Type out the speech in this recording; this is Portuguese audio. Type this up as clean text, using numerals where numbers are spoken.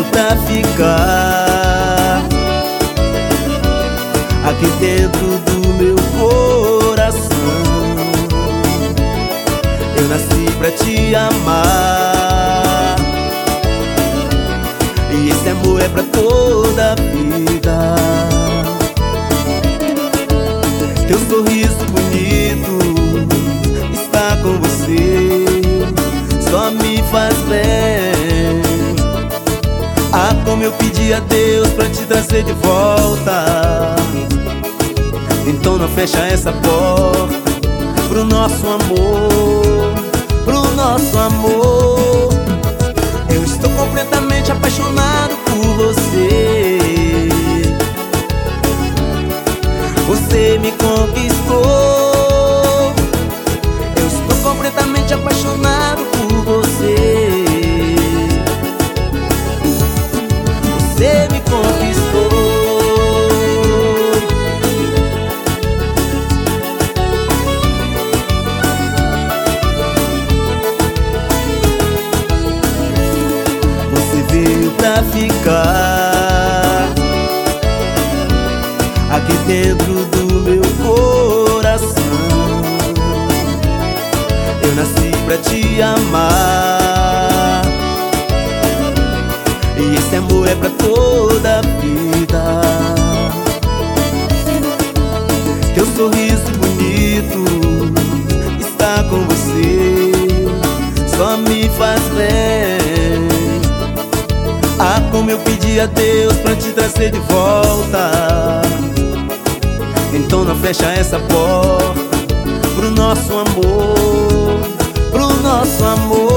pra ficar aqui dentro do meu coração. Eu nasci pra te amar, e esse amor é pra toda a vida. Teu sorriso bonito está com você, só me faz bem. Ah, como eu pedi a Deus pra te trazer de volta. Então não fecha essa porta pro nosso amor, pro nosso amor. Eu estou completamente apaixonado por você. Você me conquistou. Eu estou completamente apaixonado por você. Você me conquistou. Você veio pra ficar aqui dentro do meu coração. Eu nasci pra te amar, e esse amor é pra toda a vida. Teu sorriso bonito está com você, só me faz bem. Ah, como eu pedi a Deus pra te trazer de volta. Então não fecha essa porta pro nosso amor, pro nosso amor.